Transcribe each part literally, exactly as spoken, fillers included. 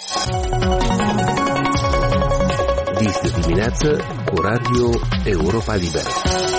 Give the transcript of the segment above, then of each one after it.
Dis de dimineață cu Radio Europa Liberă.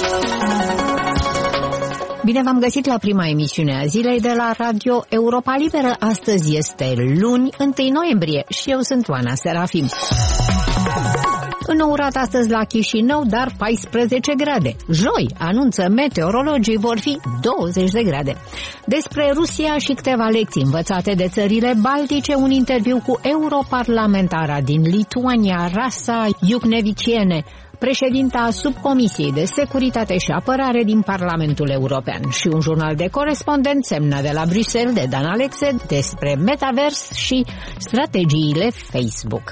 Bine v-am găsit la prima emisiune a zilei de la Radio Europa Liberă. Astăzi este luni, întâi noiembrie, și eu sunt Oana Serafim. Înourat astăzi la Chișinău, dar paisprezece grade. Joi, anunță meteorologii, vor fi douăzeci de grade. Despre Rusia și câteva lecții învățate de țările baltice, un interviu cu europarlamentara din Lituania, Rasa Juknevičienė, președinta Subcomisiei de Securitate și Apărare din Parlamentul European, și un jurnal de corespondent semnat de la Bruxelles de Dan Alexe despre metavers și strategiile Facebook.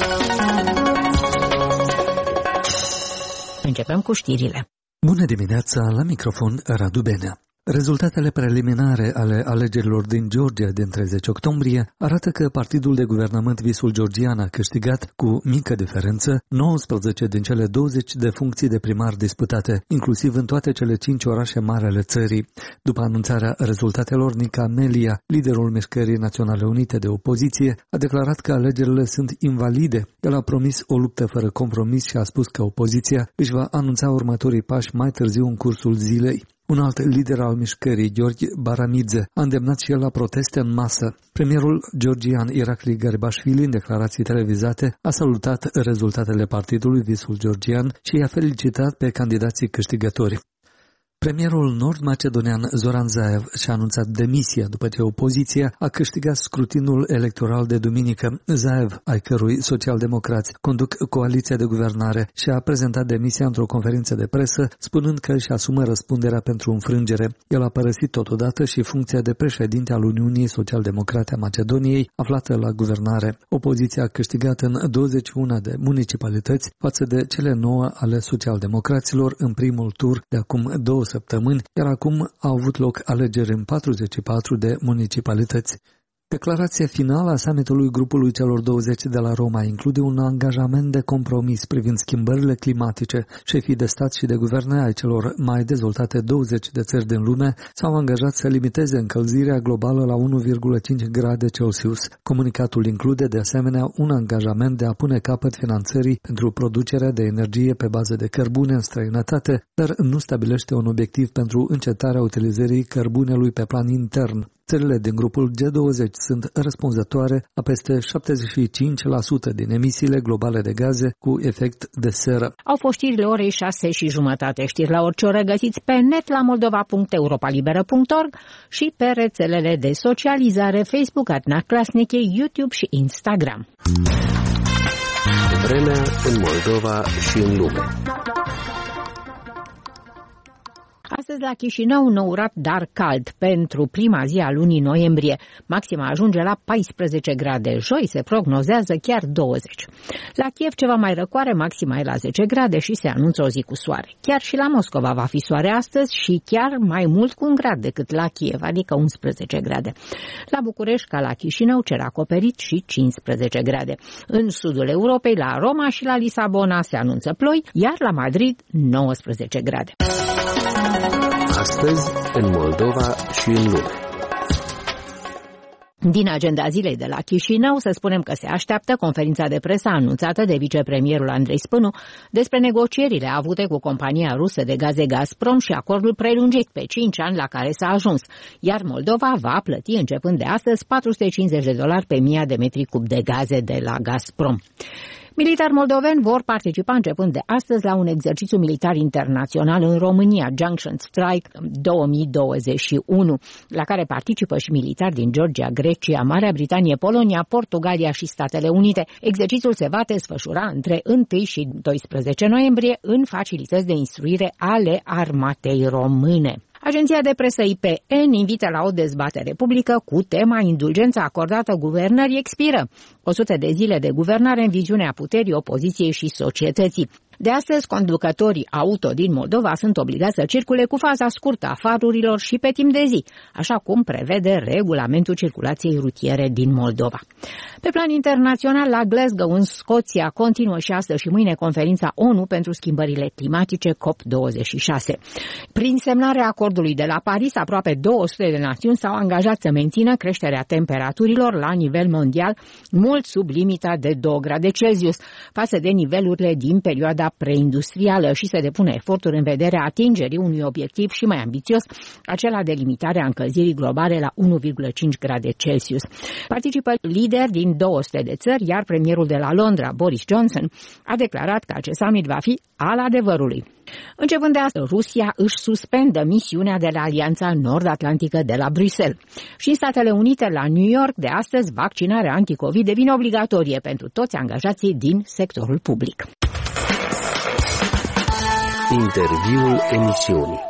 Începem cu știrile. Bună dimineața, la microfon Radu Benea. Rezultatele preliminare ale alegerilor din Georgia din treizeci octombrie arată că partidul de guvernământ Visul Georgian a câștigat cu mică diferență nouăsprezece din cele douăzeci de funcții de primar disputate, inclusiv în toate cele cinci orașe mari ale țării. După anunțarea rezultatelor, Nica Melia, liderul Mișcării Naționale Unite de Opoziție, a declarat că alegerile sunt invalide. El a promis o luptă fără compromis și a spus că opoziția își va anunța următorii pași mai târziu în cursul zilei. Un alt lider al mișcării, Gheorghe Baramidze, a îndemnat și el la proteste în masă. Premierul georgian Irakli Garibashvili, în declarații televizate, a salutat rezultatele partidului Visul Georgian și i-a felicitat pe candidații câștigători. Premierul nord-macedonian Zoran Zaev și-a anunțat demisia după ce opoziția a câștigat scrutinul electoral de duminică. Zaev, ai cărui socialdemocrați conduc coaliția de guvernare, și-a prezentat demisia într-o conferință de presă, spunând că își asumă răspunderea pentru înfrângere. El a părăsit totodată și funcția de președinte al Uniunii Social-Democrate a Macedoniei, aflată la guvernare. Opoziția a câștigat în douăzeci și unu de municipalități față de cele nouă ale socialdemocraților în primul tur de acum două săptămâni, iar acum au avut loc alegeri în patruzeci și patru de municipalități. Declarația finală a summitului grupului celor douăzeci de la Roma include un angajament de compromis privind schimbările climatice. Șefii de stat și de guverne ai celor mai dezvoltate douăzeci de țări din lume s-au angajat să limiteze încălzirea globală la unu virgulă cinci grade Celsius. Comunicatul include de asemenea un angajament de a pune capăt finanțării pentru producerea de energie pe bază de cărbune în străinătate, dar nu stabilește un obiectiv pentru încetarea utilizării cărbunelui pe plan intern. Țările din grupul G douăzeci sunt răspunzătoare a peste șaptezeci și cinci la sută din emisiile globale de gaze cu efect de seră. Au fost știrile orei șase și jumătate. Știri la orice oră găsiți pe net la moldova punct europa liberă punct org și pe rețelele de socializare Facebook, Adna Clasniche, YouTube și Instagram. Vremea în Moldova și în lume. Astăzi la Chișinău, nourat, dar cald pentru prima zi a lunii noiembrie. Maxima ajunge la paisprezece grade. Joi se prognozează chiar douăzeci. La Kiev ceva mai răcoare, maxima e la zece grade și se anunță o zi cu soare. Chiar și la Moscova va fi soare astăzi și chiar mai mult cu un grad decât la Kiev, adică unsprezece grade. La București, ca la Chișinău, cer acoperit și cincisprezece grade. În sudul Europei, la Roma și la Lisabona se anunță ploi, iar la Madrid nouăsprezece grade. Astăzi, în Moldova și în lume. Din agenda zilei de la Chișinău, să spunem că se așteaptă conferința de presă anunțată de vicepremierul Andrei Spânu despre negocierile avute cu compania rusă de gaze Gazprom și acordul prelungit pe cinci ani la care s-a ajuns, iar Moldova va plăti începând de astăzi patru sute cincizeci de dolari pe mie de metri cub de gaze de la Gazprom. Militari moldoveni vor participa începând de astăzi la un exercițiu militar internațional în România, Junction Strike două mii douăzeci și unu, la care participă și militari din Georgia, Grecia, Marea Britanie, Polonia, Portugalia și Statele Unite. Exercițiul se va desfășura între întâi și doisprezece noiembrie în facilități de instruire ale armatei române. Agenția de presă I P N invită la o dezbatere publică cu tema indulgența acordată guvernării expiră. o sută de zile de guvernare în viziunea puterii, opoziției și societății. De astăzi, conducătorii auto din Moldova sunt obligați să circule cu faza scurtă a farurilor și pe timp de zi, așa cum prevede regulamentul circulației rutiere din Moldova. Pe plan internațional, la Glasgow, în Scoția, continuă și astăzi și mâine conferința ONU pentru schimbările climatice C O P douăzeci și șase. Prin semnarea acordului de la Paris, aproape două sute de națiuni s-au angajat să mențină creșterea temperaturilor la nivel mondial mult sub limita de două grade Celsius față de nivelurile din perioada preindustrială și se depune eforturi în vederea atingerii unui obiectiv și mai ambițios, acela de limitare a încălzirii globale la unu virgulă cinci grade Celsius. Participă lideri din două sute de țări, iar premierul de la Londra, Boris Johnson, a declarat că acest summit va fi al adevărului. Începând de astăzi, Rusia își suspendă misiunea de la Alianța Nord-Atlantică de la Bruxelles. Și în Statele Unite, la New York, de astăzi, vaccinarea anticovid devine obligatorie pentru toți angajații din sectorul public. Interviul emisiunii.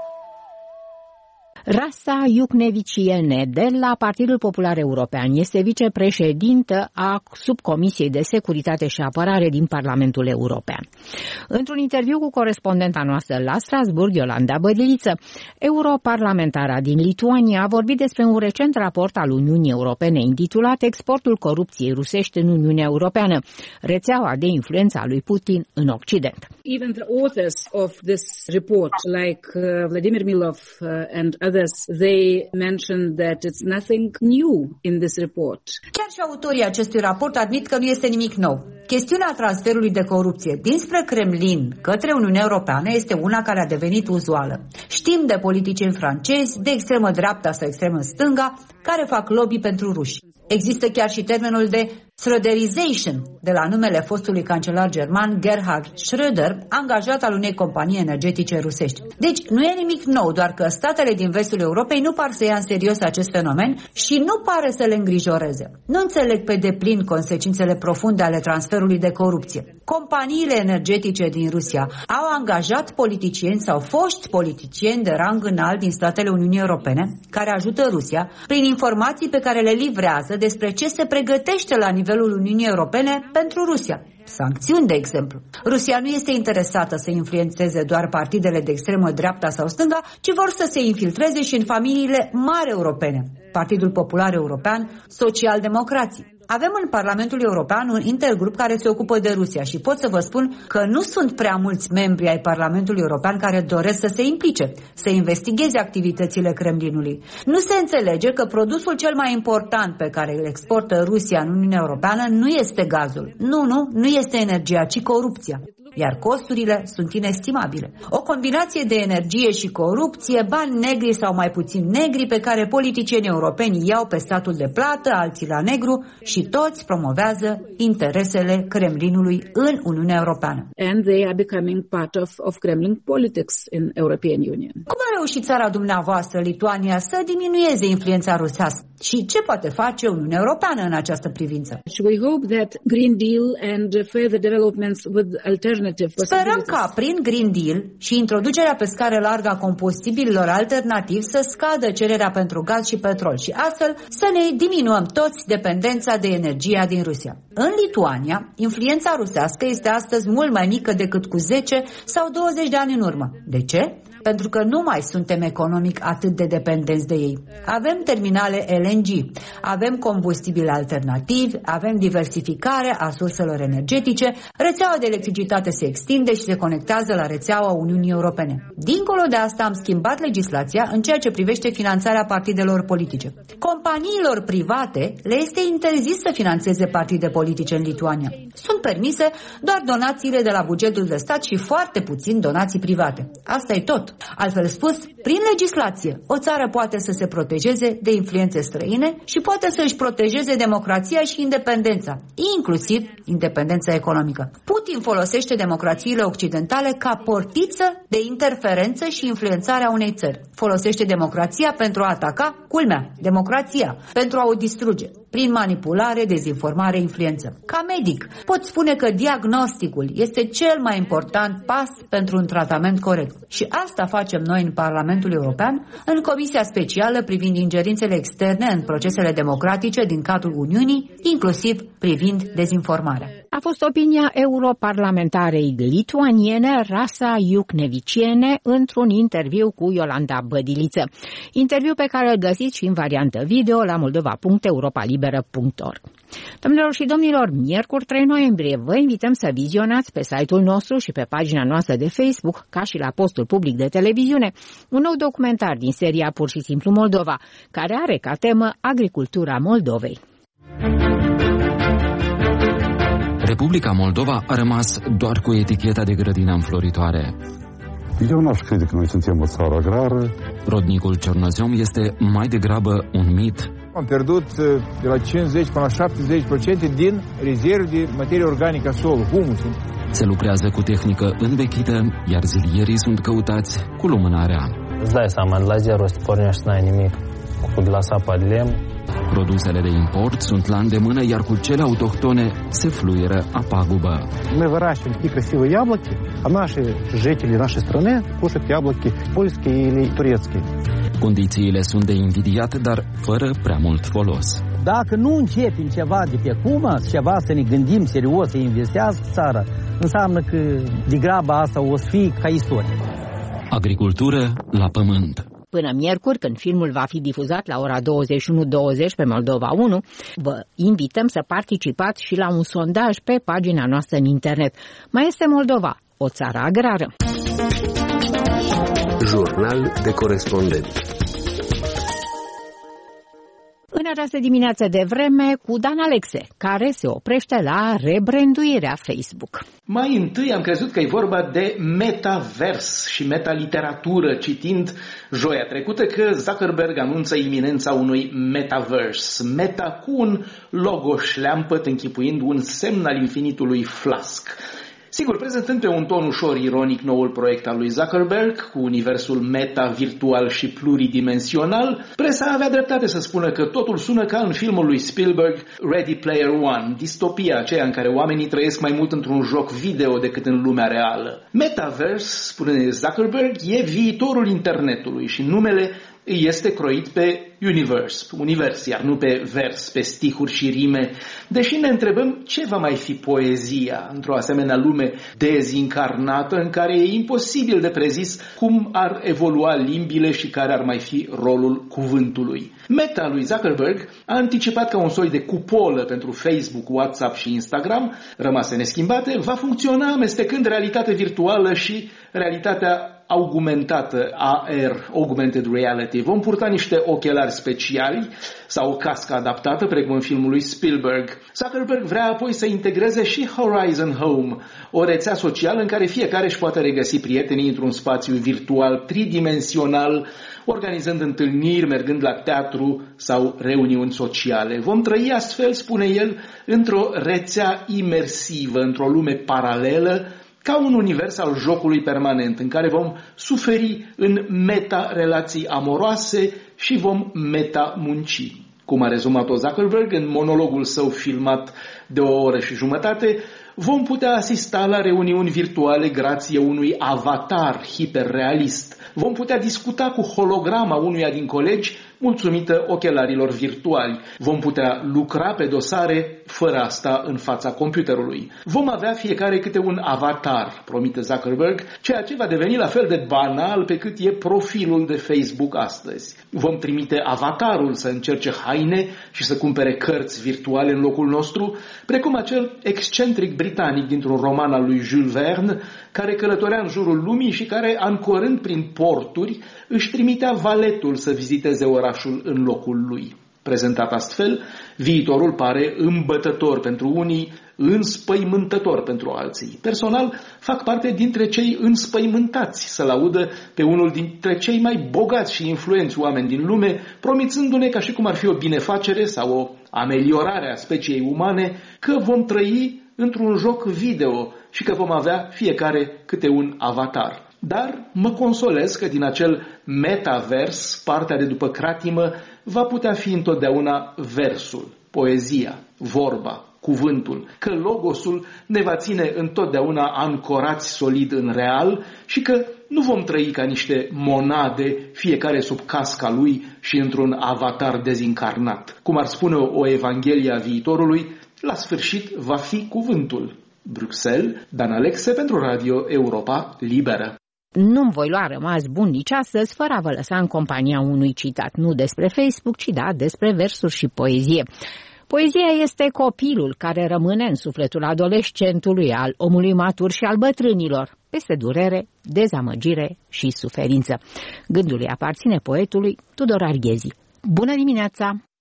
Rasa Iucneviciene de la Partidul Popular European este vicepreședintă a Subcomisiei de Securitate și Apărare din Parlamentul European. Într-un interviu cu corespondenta noastră la Strasbourg, Iolanda Bădiliță, europarlamentara din Lituania a vorbit despre un recent raport al Uniunii Europene intitulat Exportul corupției rusești în Uniunea Europeană, rețeaua de influență a lui Putin în Occident. Even the authors of this report, like uh, Vladimir Milov uh, and others, they mentioned that it's nothing new in this report. Chiar și autorii acestui raport admit că nu este nimic nou. Chestiunea transferului de corupție dinspre Kremlin către Uniunea Europeană este una care a devenit uzuală. Știm de politicieni francezi, de extremă dreapta sau extremă stânga, care fac lobby pentru ruși. Există chiar și termenul de Schröderization, de la numele fostului cancelar german Gerhard Schröder, angajat al unei companii energetice rusești. Deci nu e nimic nou, doar că statele din vestul Europei nu par să ia în serios acest fenomen și nu pare să le îngrijoreze. Nu înțeleg pe deplin consecințele profunde ale transferului de corupție. Companiile energetice din Rusia au angajat politicieni sau foști politicieni de rang înalt din statele Uniunii Europene, care ajută Rusia prin informații pe care le livrează despre ce se pregătește la nivelul Uniunii Europene pentru Rusia. Sancțiuni, de exemplu. Rusia nu este interesată să influențeze doar partidele de extremă dreapta sau stânga, ci vor să se infiltreze și în familiile mari europene. Partidul Popular European, Social-Democrații. Avem în Parlamentul European un intergrup care se ocupă de Rusia și pot să vă spun că nu sunt prea mulți membri ai Parlamentului European care doresc să se implice, să investigheze activitățile Kremlinului. Nu se înțelege că produsul cel mai important pe care îl exportă Rusia în Uniunea Europeană nu este gazul. Nu, nu, nu este energia, ci corupția. Iar costurile sunt inestimabile. O combinație de energie și corupție, bani negri sau mai puțin negri pe care politicienii europeni iau pe statul de plată, alții la negru și toți promovează interesele Kremlinului în Uniunea Europeană. And they are becoming part of, of Kremlin politics in European Union. Cum a reușit țara dumneavoastră, Lituania, să diminueze influența rusească? Și ce poate face Uniunea Europeană în această privință? We hope that Green Deal and further developments with alternative Sperăm ca prin Green Deal și introducerea pe scară largă a combustibililor alternativi să scadă cererea pentru gaz și petrol și astfel să ne diminuăm toți dependența de energia din Rusia. În Lituania, influența rusească este astăzi mult mai mică decât cu zece sau douăzeci de ani în urmă. De ce? Pentru că nu mai suntem economic atât de dependenți de ei. Avem terminale L N G, avem combustibili alternativi, avem diversificare a surselor energetice, rețeaua de electricitate se extinde și se conectează la rețeaua Uniunii Europene. Dincolo de asta am schimbat legislația în ceea ce privește finanțarea partidelor politice. Companiilor private le este interzis să finanțeze partide politice în Lituania. Sunt permise doar donațiile de la bugetul de stat și foarte puțin donații private. Asta e tot. Altfel spus, prin legislație, o țară poate să se protejeze de influențe străine și poate să își protejeze democrația și independența, inclusiv independența economică. Putin folosește democrațiile occidentale ca portiță de interferență și influențarea unei țări. Folosește democrația pentru a ataca, culmea, democrația, pentru a o distruge, prin manipulare, dezinformare, influență. Ca medic, pot spune că diagnosticul este cel mai important pas pentru un tratament corect. Și asta facem noi în Parlamentul European, în Comisia Specială privind ingerințele externe în procesele democratice din cadrul Uniunii, inclusiv privind dezinformarea. A fost opinia europarlamentarei lituaniene Rasa Jukneviciene într-un interviu cu Iolanda Bădiliță. Interviu pe care îl găsiți și în variantă video la moldova punct europa liberă punct org. Domnilor și domnilor, miercuri trei noiembrie vă invităm să vizionați pe site-ul nostru și pe pagina noastră de Facebook, ca și la postul public de televiziune, un nou documentar din seria Pur și simplu Moldova, care are ca temă agricultura Moldovei. Republica Moldova a rămas doar cu eticheta de grădină înfloritoare. Eu n-aș crede că noi suntem o țară agrară. Rodnicul Cernozom este mai degrabă un mit. Am pierdut de la cincizeci până la șaptezeci la sută din rezerve de materie organică a solului, humusul. Se lucrează cu tehnică învechită, iar zilierii sunt căutați cu lumânarea. Îți dai seama, de la zero să pornești să n-ai nimic, cu de la sapa de lemn. Produsele de import sunt la îndemână, iar cu cele autohtone se fluieră a pagubă. Мы выращиваем такие красивые яблоки, а наши жители нашей страны кушают яблоки польские или турецкие. Condițiile sunt de invidiat, dar fără prea mult folos. Dacă nu începem ceva de pe acum, ceva să ne gândim serios, să investească țara, înseamnă că de graba asta o să fie ca istorie. Agricultură la pământ. Până miercuri, când filmul va fi difuzat la ora douăzeci și unu douăzeci pe Moldova unu, vă invităm să participați și la un sondaj pe pagina noastră în internet. Mai este Moldova, o țară agrară. Jurnal de corespondent. În această dimineață de vreme cu Dan Alexe, care se oprește la rebranduirea Facebook. Mai întâi am crezut că e vorba de metavers și metaliteratură, citind joia trecută că Zuckerberg anunță iminența unui metaverse. Meta cu un logo șleampăt închipuind un semn al infinitului Flask. Sigur, prezentând pe un ton ușor ironic noul proiect al lui Zuckerberg, cu universul meta, virtual și pluridimensional, presa avea dreptate să spună că totul sună ca în filmul lui Spielberg, Ready Player One, distopia aceea în care oamenii trăiesc mai mult într-un joc video decât în lumea reală. Metaverse, spune Zuckerberg, e viitorul internetului și numele este croit pe universe, univers, iar nu pe vers, pe stihuri și rime. Deși ne întrebăm ce va mai fi poezia într-o asemenea lume dezincarnată în care e imposibil de prezis cum ar evolua limbile și care ar mai fi rolul cuvântului. Meta lui Zuckerberg a anticipat că un soi de cupolă pentru Facebook, WhatsApp și Instagram, rămase neschimbate, va funcționa amestecând realitate virtuală și realitatea augmentată, A R, Augmented Reality. Vom purta niște ochelari speciali sau o cască adaptată, precum în filmul lui Spielberg. Zuckerberg vrea apoi să integreze și Horizon Home, o rețea socială în care fiecare își poate regăsi prietenii într-un spațiu virtual tridimensional, organizând întâlniri, mergând la teatru sau reuniuni sociale. Vom trăi astfel, spune el, într-o rețea imersivă, într-o lume paralelă, ca un univers al jocului permanent, în care vom suferi în meta-relații amoroase și vom meta-munci. Cum a rezumat-o Zuckerberg în monologul său filmat de o oră și jumătate, vom putea asista la reuniuni virtuale grație unui avatar hiperrealist. Vom putea discuta cu holograma unuia din colegi, mulțumită ochelarilor virtuali. Vom putea lucra pe dosare fără asta în fața computerului. Vom avea fiecare câte un avatar, promite Zuckerberg, ceea ce va deveni la fel de banal pe cât e profilul de Facebook astăzi. Vom trimite avatarul să încerce haine și să cumpere cărți virtuale în locul nostru, precum acel excentric britanic dintr-un roman al lui Jules Verne, care călătorea în jurul lumii și care, ancorând prin porturi, își trimitea valetul să viziteze orașul în locul lui. Prezentat astfel, viitorul pare îmbătător pentru unii, înspăimântător pentru alții. Personal, fac parte dintre cei înspăimântați să-l audă pe unul dintre cei mai bogați și influenți oameni din lume, promițându-ne ca și cum ar fi o binefacere sau o ameliorare a speciei umane, că vom trăi într-un joc video și că vom avea fiecare câte un avatar. Dar mă consolez că din acel metavers, partea de după cratimă, va putea fi întotdeauna versul, poezia, vorba, cuvântul, că logosul ne va ține întotdeauna ancorați solid în real și că nu vom trăi ca niște monade, fiecare sub casca lui și într-un avatar dezincarnat. Cum ar spune o Evanghelie a viitorului, La sfârșit va fi cuvântul. Bruxelles, Dan Alexe pentru Radio Europa Liberă. Nu-mi voi lua rămas bun nici astăzi fără a vă lăsa în compania unui citat, nu despre Facebook, ci da, despre versuri și poezie. Poezia este copilul care rămâne în sufletul adolescentului, al omului matur și al bătrânilor, peste durere, dezamăgire și suferință. Gândul îi aparține poetului Tudor Arghezi. Bună dimineața!